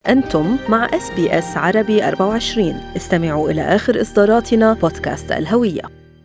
أنتم مع SBS عربي 24. استمعوا إلى آخر إصداراتنا بودكاست الهوية.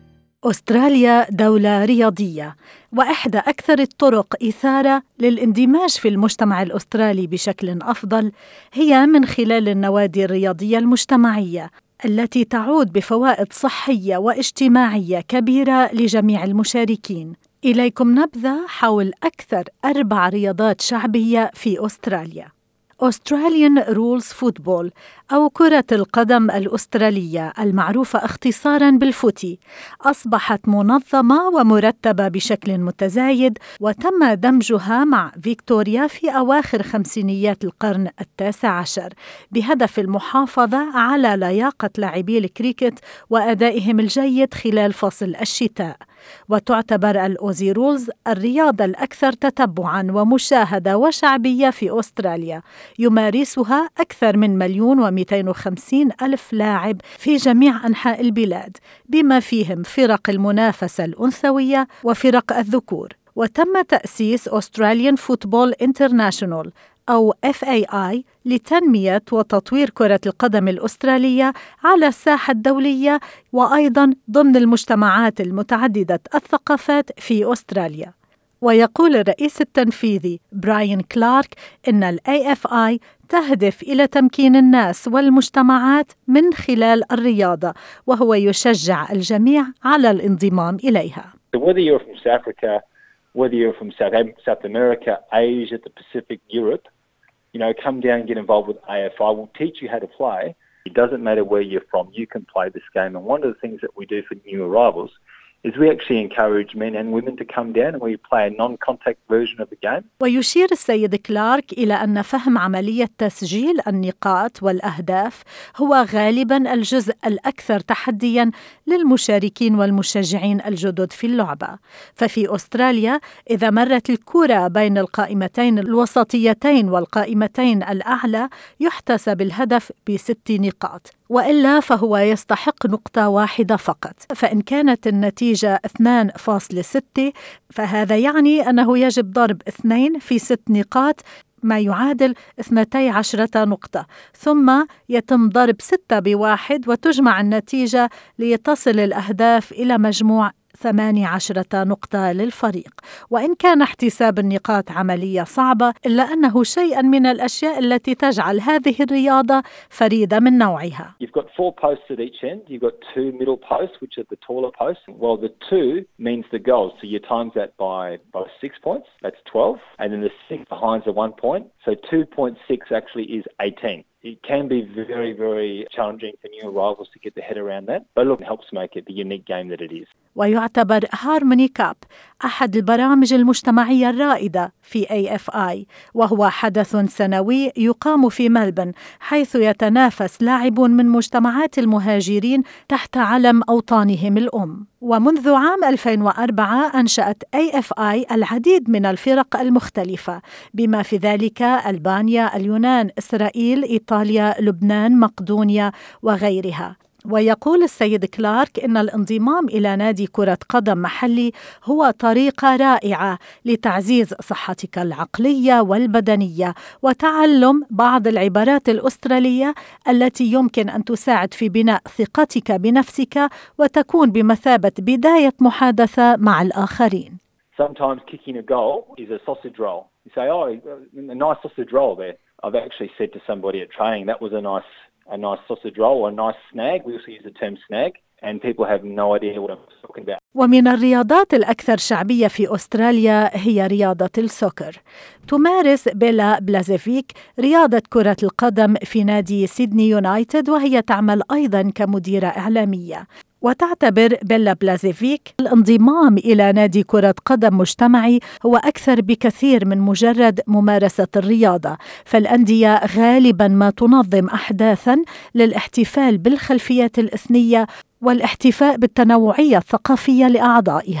أستراليا دولة رياضية، وإحدى أكثر الطرق إثارة للاندماج في المجتمع الأسترالي بشكل أفضل هي من خلال النوادي الرياضية المجتمعية التي تعود بفوائد صحية واجتماعية كبيرة لجميع المشاركين. إليكم نبذة حول أكثر 4 رياضات شعبية في أستراليا. Australian Rules Football أو كرة القدم الأسترالية المعروفة اختصاراً بالفوتي، أصبحت منظمة ومرتبة بشكل متزايد، وتم دمجها مع فيكتوريا في أواخر خمسينيات القرن ال19 بهدف المحافظة على لياقة لاعبي الكريكت وأدائهم الجيد خلال فصل الشتاء. وتعتبر الأوزي رولز الرياضة الأكثر تتبعاً ومشاهدة وشعبية في أستراليا، يمارسها أكثر من 1,250,000 لاعب في جميع أنحاء البلاد، بما فيهم فرق المنافسة الأنثوية وفرق الذكور. وتم تأسيس Australian Football International أو FAI لتنمية وتطوير كرة القدم الأسترالية على الساحة الدولية، وأيضاً ضمن المجتمعات المتعددة الثقافات في أستراليا. ويقول الرئيس التنفيذي براين كلارك إن ال AFI تهدف إلى تمكين الناس والمجتمعات من خلال الرياضة، وهو يشجع الجميع على الانضمام إليها. Whether you're from South Africa, whether you're from South America, Asia, the Pacific, Europe, come down and get involved with AFI. We'll teach you how to play. It doesn't matter where you're from, you can play this game. And one of the things that we do for new arrivals is we actually encourage men and women to come down and we play a non-contact version of the game. ويشير السيد كلارك إلى أن فهم عملية تسجيل النقاط والأهداف هو غالباً الجزء الأكثر تحدياً للمشاركين والمشجعين الجدد في اللعبة. ففي أستراليا إذا مرت الكرة بين القائمتين الوسطيتين والقائمتين الأعلى يحتسب الهدف ب6 نقاط، وإلا فهو يستحق نقطة واحدة فقط. فإن كانت النتيجة 2.6 فهذا يعني أنه يجب ضرب 2 في 6 نقاط ما يعادل 12 نقطة، ثم يتم ضرب 6 ب1 وتجمع النتيجة لتصل الأهداف إلى مجموع 18 نقطة للفريق. وإن كان احتساب النقاط عملية صعبة، إلا أنه شيئا من الأشياء التي تجعل هذه الرياضة فريدة من نوعها. You've got 4 posts at each end. You've got 2 middle posts, which are the taller posts. Well, the 2 means the goals. So you times that by 6 points. That's 12. And then the 6 behind the 1 point. So 2.6 actually is 18. It can be very, very challenging for new arrivals to get their head around that. But look, it helps make it the unique game that it is. ويعتبر هارموني كاب أحد البرامج المجتمعية الرائدة في AFI، وهو حدث سنوي يقام في ملبن، حيث يتنافس لاعبون من مجتمعات المهاجرين تحت علم أوطانهم الأم. ومنذ عام 2004 أنشأت AFI العديد من الفرق المختلفة، بما في ذلك ألبانيا، اليونان، إسرائيل، إيطاليا، لبنان، مقدونيا وغيرها. ويقول السيد كلارك إن الانضمام إلى نادي كرة قدم محلي هو طريقة رائعة لتعزيز صحتك العقلية والبدنية وتعلم بعض العبارات الأسترالية التي يمكن أن تساعد في بناء ثقتك بنفسك وتكون بمثابة بداية محادثة مع الآخرين. Sometimes kicking a goal is a sausage roll. You say, oh, a nice sausage roll there. I've actually said to somebody at training, that was a nice sausage roll or a nice snag. We also use the term snag, and people have no idea what I'm talking about. ومن الرياضات الأكثر شعبية في أستراليا هي رياضة السوكر. تمارس بيلا بلازيفيك رياضة كرة القدم في نادي سيدني يونايتد، وهي تعمل أيضاً كمديرة إعلامية. وتعتبر بيلا بلازيفيك الانضمام إلى نادي كرة قدم مجتمعي هو أكثر بكثير من مجرد ممارسة الرياضة، فالأندية غالباً ما تنظم أحداثاً للاحتفال بالخلفيات الإثنية والاحتفاء بالتنوعية الثقافية لأعضائها.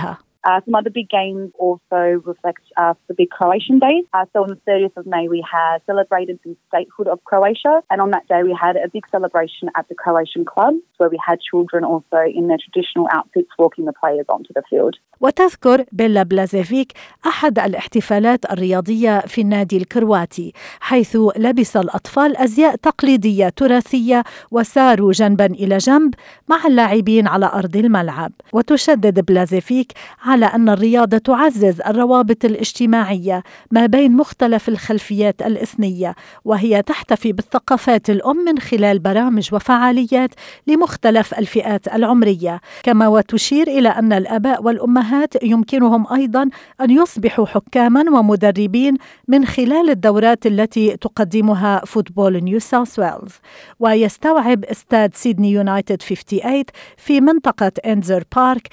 Some other big games also reflect the big Croatian Day. So on the 30th of May, we had celebrated the statehood of Croatia. And on that day, we had a big celebration at the Croatian club, where we had children also in their traditional outfits walking the players onto the field. وتذكر بيلا بلازيفيك أحد الاحتفالات الرياضية في النادي الكرواتي، حيث لبس الأطفال أزياء تقليدية تراثية وساروا جنبا إلى جنب مع اللاعبين على أرض الملعب. وتشدد بلازيفيك على أن الرياضة تعزز الروابط الاجتماعية ما بين مختلف الخلفيات الإثنية، وهي تحتفي بالثقافات الأم من خلال برامج وفعاليات لمختلف الفئات العمرية. كما وتشير إلى أن الآباء والأمهات يمكنهم أيضاً أن يصبحوا حكاماً ومدربين من خلال الدورات التي تقدمها فوتبول نيو ساوث ويلز. ويستوعب استاد سيدني يونايتد 58 في منطقة إنزر بارك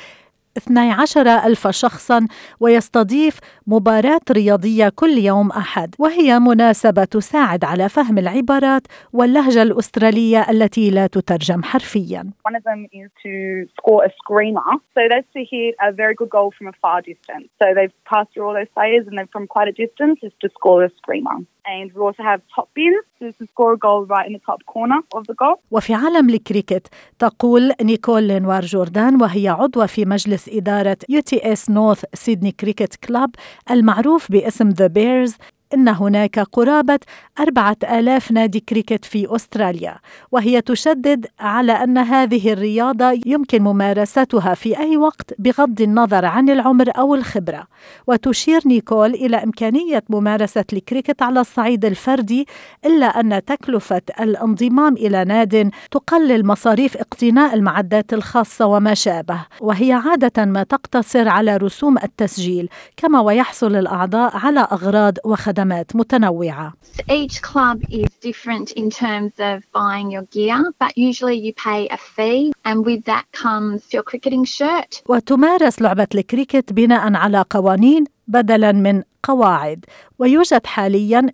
12,000 شخصاً، ويستضيف مباراة رياضية كل يوم أحد، وهي مناسبة تساعد على فهم العبارات واللهجة الأسترالية التي لا تترجم حرفياً. One of them is to score a screamer. So that's to hit a very good goal from a far distance. So they've passed through all those players and then from quite a distance is to score a screamer. And we also have top bins, so to score a goal right in the top corner of the goal. وفي عالم الكريكت تقول نيكول لينوار جوردان، وهي عضوة في مجلس إدارة UTS نورث سيدني كريكت كلاب المعروف باسم The Bears، إن هناك قرابة 4,000 نادي كريكت في أستراليا، وهي تشدد على أن هذه الرياضة يمكن ممارستها في أي وقت بغض النظر عن العمر أو الخبرة. وتشير نيكول إلى إمكانية ممارسة الكريكت على الصعيد الفردي، إلا أن تكلفة الانضمام إلى ناد تقلل مصاريف اقتناء المعدات الخاصة وما شابه، وهي عادة ما تقتصر على رسوم التسجيل، كما ويحصل الأعضاء على أغراض وخدمات متنوعة. Each club is different in terms of buying your gear, but usually you pay a fee and with that comes your cricketing shirt. وتمارس لعبة الكريكت بناء على قوانين بدلاً من قواعد، ويوجد حالياً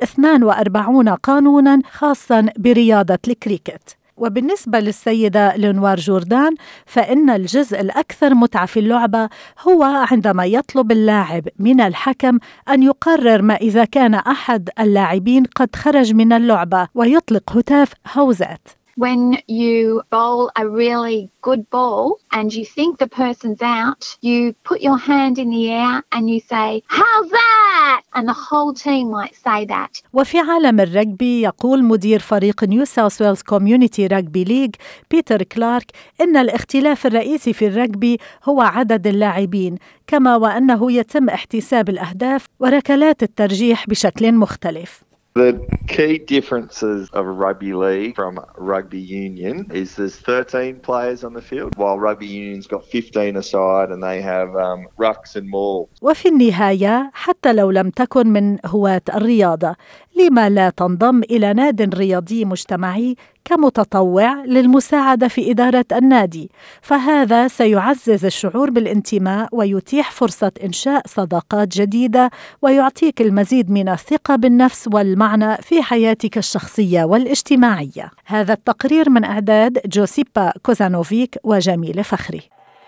42 قانوناً خاصاً برياضة الكريكت. وبالنسبة للسيدة لينوار جوردان، فإن الجزء الأكثر متعة في اللعبة هو عندما يطلب اللاعب من الحكم أن يقرر ما إذا كان أحد اللاعبين قد خرج من اللعبة ويطلق هتاف هوزات. When you bowl a really good ball and you think the person's out, you put your hand in the air and you say, "How's that?" And the whole team might say that. وفي عالم الرجبي يقول مدير فريق نيو ساوث ويلز كوميونيتي رجبي ليج بيتر كلارك إن الاختلاف الرئيسي في الرجبي هو عدد اللاعبين، كما وأنه يتم احتساب الأهداف وركلات الترجيح بشكل مختلف. The key differences of a rugby league from rugby union is there's 13 players on the field, while rugby union's got 15 aside and they have rucks and mauls. وفي النهاية حتى لو لم تكن من هواة الرياضة، لما لا تنضم إلى ناد رياضي مجتمعي كمتطوع للمساعدة في إدارة النادي؟ فهذا سيعزز الشعور بالانتماء ويتيح فرصة إنشاء صداقات جديدة، ويعطيك المزيد من الثقة بالنفس والمعنى في حياتك الشخصية والاجتماعية. هذا التقرير من إعداد جوسيبا كوزانوفيك وجميل فخري.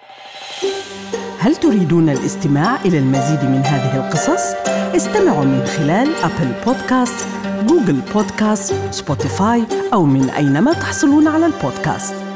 هل تريدون الاستماع إلى المزيد من هذه القصص؟ استمعوا من خلال أبل بودكاست، جوجل بودكاست، سبوتيفاي أو من أينما تحصلون على البودكاست.